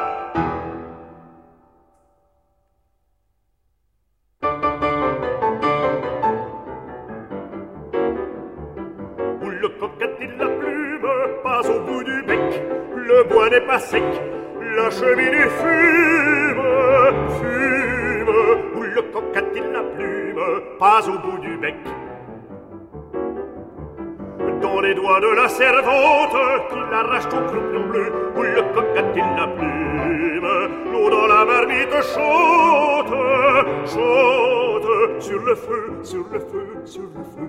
Le coq a-t-il la plume? Pas au bout du bec. Le bois n'est pas sec. La cheminée fume, fume. Où le coq a-t-il la plume? Pas au bout du bec. Dans les doigts de la servante qui l'arrache au croupion bleu. Où le coq a-t-il la plume? L'eau dans la marmite chante, chante. Sur le feu, sur le feu, sur le feu.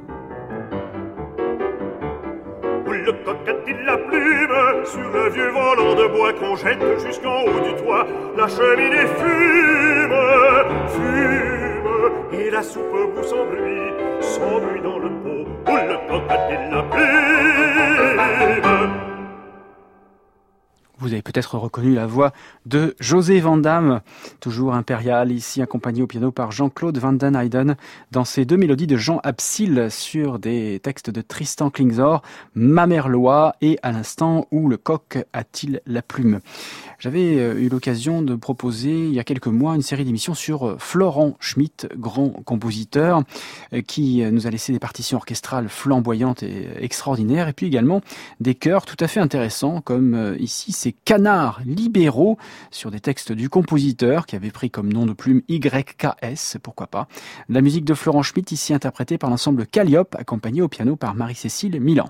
Le coq a-t-il la plume? Sur le vieux volant de bois qu'on jette jusqu'en haut du toit. La cheminée fume, fume, et la soupe bout sans bruit dans le pot. Où le coq a-t-il la plume? Vous avez peut-être reconnu la voix de José Van Damme, toujours impérial, ici accompagné au piano par Jean-Claude Van den Eyden, dans ces deux mélodies de Jean Absil sur des textes de Tristan Klingzor, Ma mère loi et à l'instant Où le coq a-t-il la plume. J'avais eu l'occasion de proposer il y a quelques mois une série d'émissions sur Florent Schmitt, grand compositeur, qui nous a laissé des partitions orchestrales flamboyantes et extraordinaires, et puis également des chœurs tout à fait intéressants, comme ici ces canards libéraux sur des textes du compositeur qui avait pris comme nom de plume YKS, pourquoi pas. La musique de Florent Schmitt ici interprétée par l'ensemble Calliope, accompagnée au piano par Marie-Cécile Milan.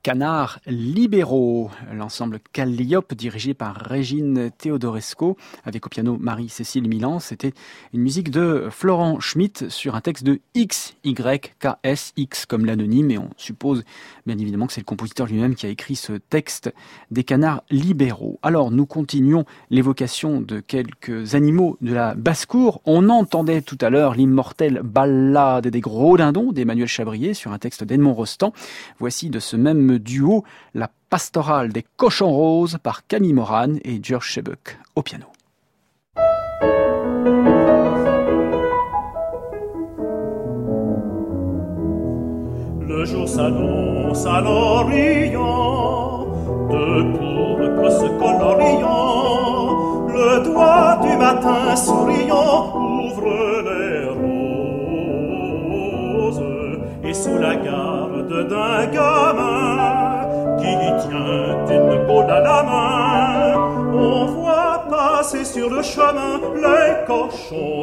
Canards libéraux, l'ensemble Calliope dirigé par Régine Theodorescu avec au piano Marie-Cécile Milan. C'était une musique de Florent Schmitt sur un texte de XYKS, comme l'anonyme, et on suppose bien évidemment que c'est le compositeur lui-même qui a écrit ce texte des Canards libéraux. Alors nous continuons l'évocation de quelques animaux de la basse-cour. On entendait tout à l'heure l'immortelle ballade des gros dindons d'Emmanuel Chabrier sur un texte d'Edmond Rostand. Voici de ce même duo la pastorale des cochons roses par Camille Morane et Georges Chebuck au piano. Le jour s'annonce à l'Orient, de pourpre se coloriant, le doigt du matin souriant ouvre les roses, et sous la garde d'un gamin qui tient une gaule à la main, on voit passer sur le chemin les cochons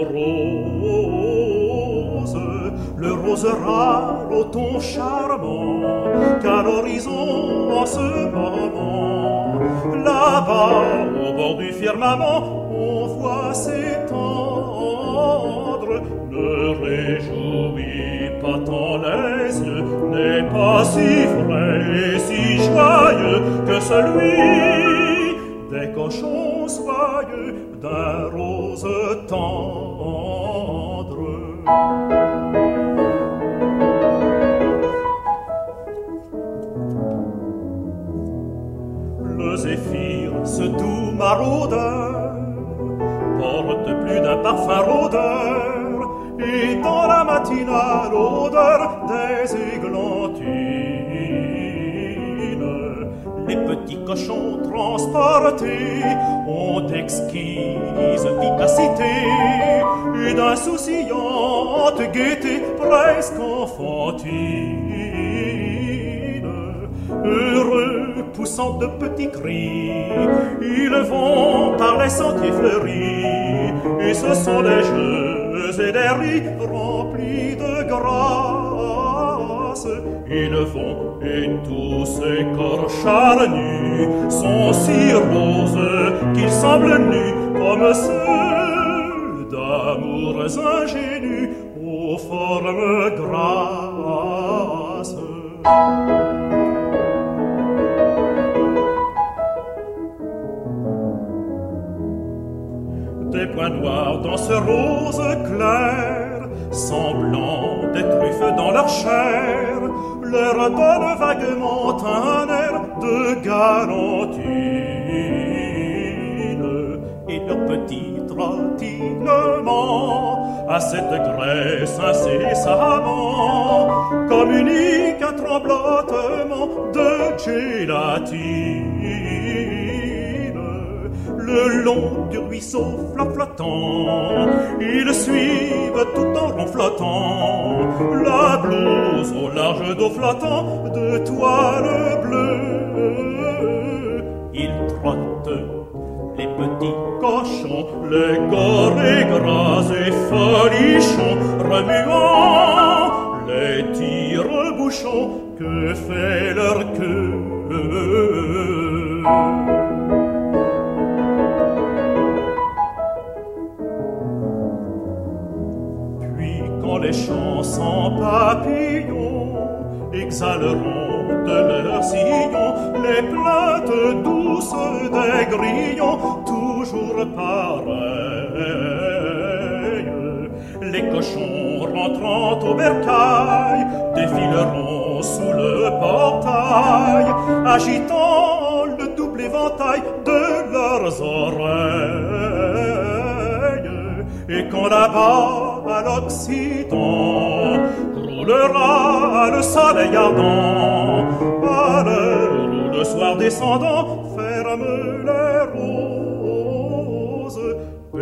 roses, le rose rare au ton charmant qu'à l'horizon en ce moment, là-bas au bord du firmament, on voit s'étendre. Ne réjouis pas tant les yeux, n'est pas si frais et si joyeux que celui des cochons soyeux d'un rose tendre. Le zéphyr, ce doux maraudeur, porte plus d'un parfum rôdeur, et dans la matinale odeur des églantines, les petits cochons transportés ont d'exquise vivacité et d'insouciante gaieté presque enfantine. Heureux, poussant de petits cris, ils vont par les sentiers fleuris, et ce sont des jeux et des rires remplis de grâce. Ils vont et tous ces corps charnus sont si roses qu'ils semblent nus comme ceux d'amours ingénus aux formes grasses. Des points noirs dans ce rose clair, semblant des truffes dans leur chair, leur donne vaguement un air de galantine. Et leur petit trottinement a cette graisse incessamment, communique un tremblotement de gélatine. Le long du ruisseau flottant, ils suivent tout en ronflotant la blouse au large dos flottant de toile bleue. Ils trottent, les petits cochons, les gorées gras et folichons, remuant les tire-bouchons que fait leur queue. Les chants sans papillons exhaleront de leurs sillons les plaintes douces des grillons, toujours pareilles. Les cochons rentrant au bercail défileront sous le portail, agitant le double éventail de leurs oreilles. Et quand là-bas à l'Occident roulera le soleil ardent, à l'heure où le soir descendant ferme les roses,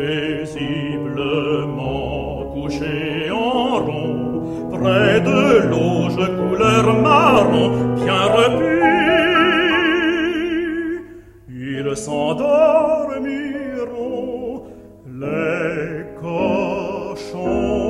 paisiblement couchés en rond près de l'auge couleur marron bien repus, ils s'endormiront les cochons.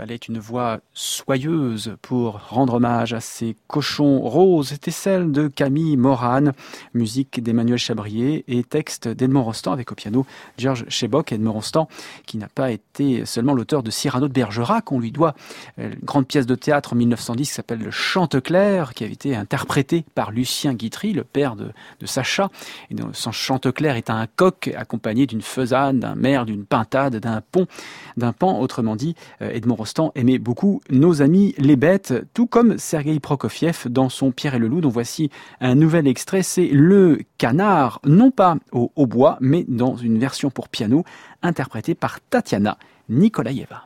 fallait une voix soyeuse pour rendre hommage à ces cochons roses. C'était celle de Camille Morane, musique d'Emmanuel Chabrier et texte d'Edmond Rostand avec au piano Georges Chebok. Edmond Rostand qui n'a pas été seulement l'auteur de Cyrano de Bergerac, on lui doit une grande pièce de théâtre en 1910 qui s'appelle Le Chanteclair, qui avait été interprété par Lucien Guitry, le père de Sacha. Et donc, son Chanteclair est un coq accompagné d'une faisane, d'un merle, d'une pintade, d'un pan. Autrement dit, Edmond Rostand aimait beaucoup Nos amis les bêtes, tout comme Sergueï Prokofiev dans son Pierre et le loup, dont voici un nouvel extrait, c'est Le Canard, non pas au hautbois, mais dans une version pour piano, interprétée par Tatiana Nikolaïeva.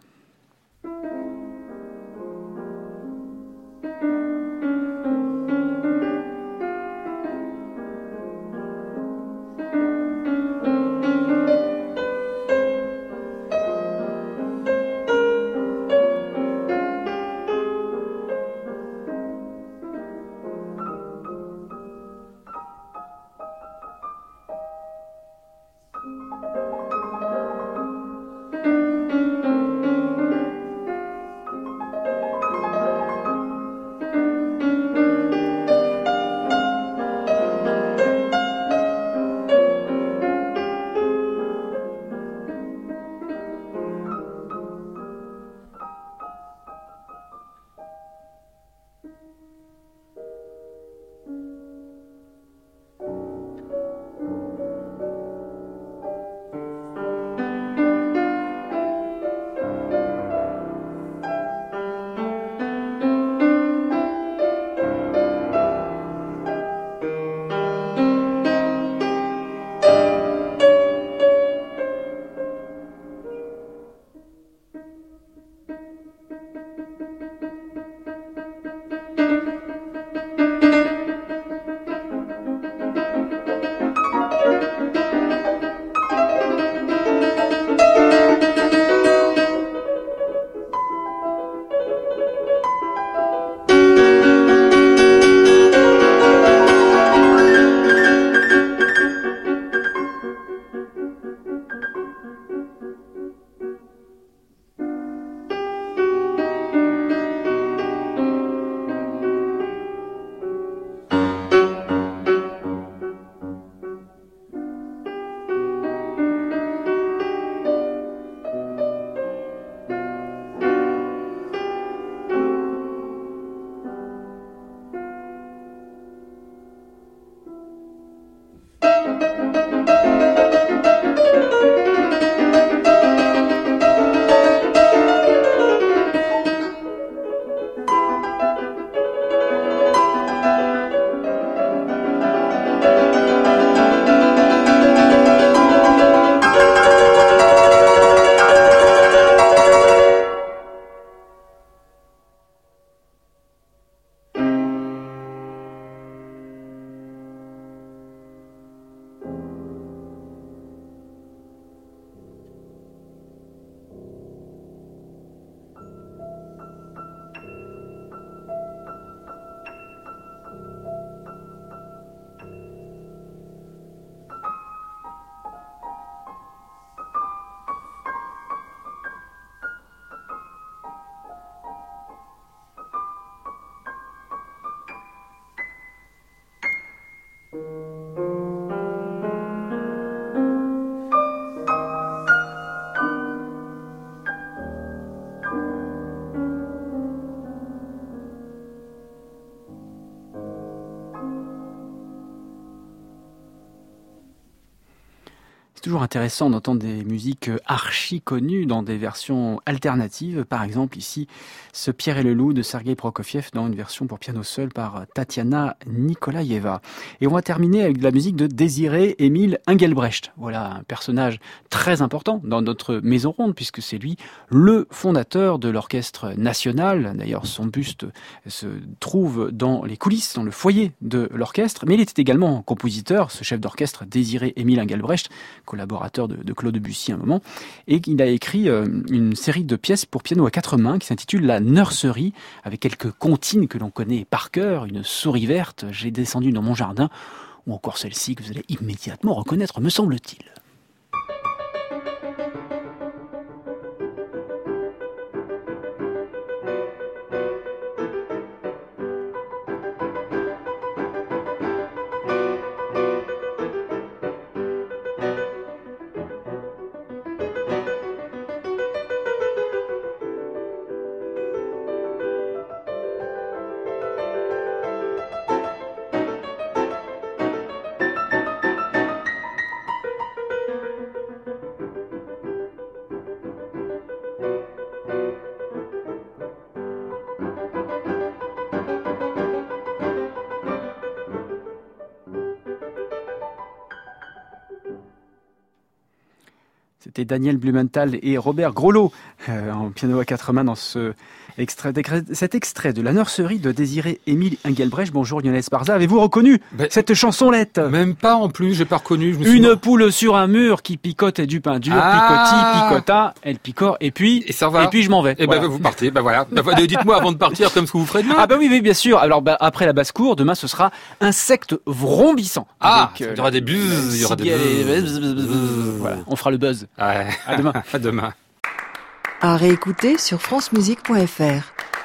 C'est toujours intéressant d'entendre des musiques archi connues dans des versions alternatives. Par exemple, ici, ce Pierre et le loup de Sergueï Prokofiev dans une version pour piano seul par Tatiana Nikolaïeva. Et on va terminer avec de la musique de Désiré Émile Engelbrecht. Voilà un personnage très important dans notre maison ronde puisque c'est lui le fondateur de l'orchestre national. D'ailleurs, son buste se trouve dans les coulisses, dans le foyer de l'orchestre. Mais il était également compositeur, ce chef d'orchestre Désiré Émile Engelbrecht, collaborateur de Claude Debussy à un moment, et il a écrit une série de pièces pour piano à 4 mains qui s'intitule La Nurserie, avec quelques comptines que l'on connaît par cœur, une souris verte, J'ai descendu dans mon jardin, ou encore celle-ci que vous allez immédiatement reconnaître, me semble-t-il. C'était Daniel Blumenthal et Robert Grolot en piano à quatre mains dans cet extrait de La Nurserie de Désiré-Émile Engelbrecht. Bonjour Lionel Esparza, avez-vous reconnu cette chansonlette? Même pas en plus, j'ai pas reconnu. Une poule sur un mur qui picote du pain dur, picota, elle picore, et puis je m'en vais. Et voilà. Vous partez, voilà. Dites-moi avant de partir comme ce que vous ferez demain. Ah oui, bien sûr. Alors après la basse-cour, demain ce sera insecte vrombissant. Il y aura des buzz, il y aura des buzz. Voilà, on fera le buzz. Ouais. À demain. À demain. À réécouter sur francemusique.fr.